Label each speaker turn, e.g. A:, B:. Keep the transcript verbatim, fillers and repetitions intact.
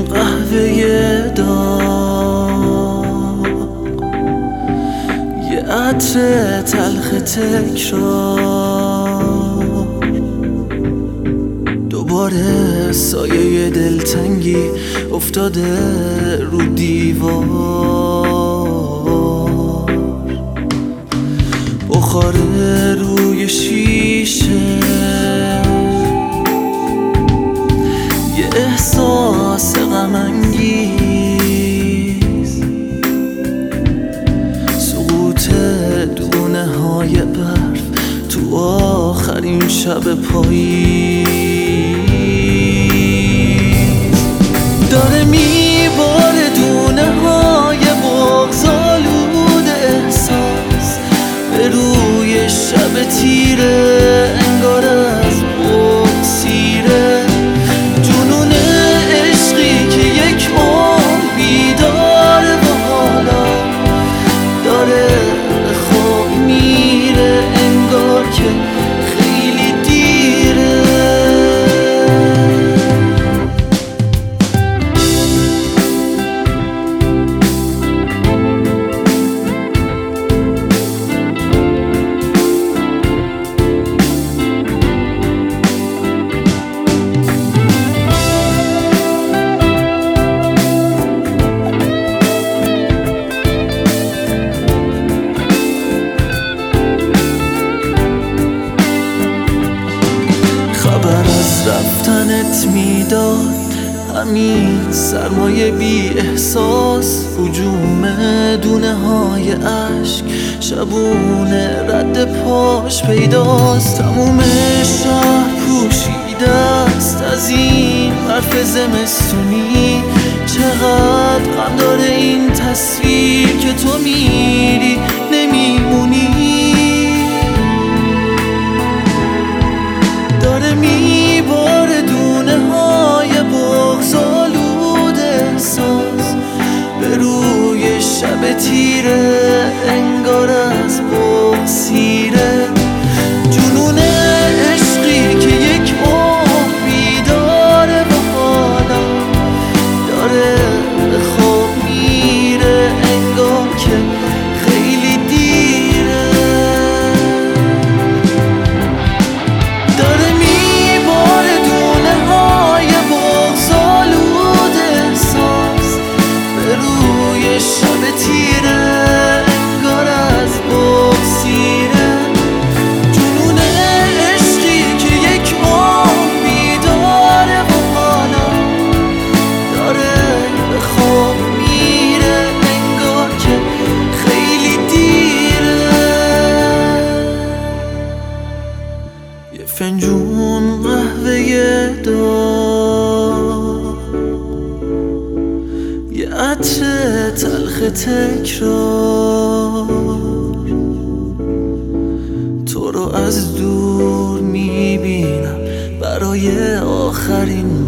A: قهوه داغ، یه عطر تلخ تکرار، دوباره سایه دلتنگی افتاده رو دیوار، بخاره روی شیشه، یه احساس غم انگیز، سقوط دونه های برف تو آخرین شب پاییز، داره میباره دونه های بغض‌آلود احساس به روی شب تیره، انگار از بغض سیره، جنون عشقی که یک عمر بیداره و حالا داره به خواب میره، انگار که خیلی دیره. خبر از رفتنت میداد همین سرمایه بی احساس، هجوم دونه های عشق شبونه رد پاش پیداست، تموم شهر پوشیده است از این برف زمستونی، چقدر غم داره این تصویر که تو میری نمیمونی، داره میباره دونه های بغض‌آلود احساس به روی شب تیره، انگار از بغض سیره، جنون عشقی که یک عمر بیداره و حالا داره به خواب میره، انگار که خیلی دیره، داره میباره دونه های بغض‌آلود احساس به روی شب تیره، انگار از بغض سیره، جنون عشقی که یک عمر بیداره و حالا داره به خواب میره، انگار که خیلی دیره. یه فنجون قهوه داغ، یه عطر تلخ تکرار، تو رو از دور میبینم برای آخرین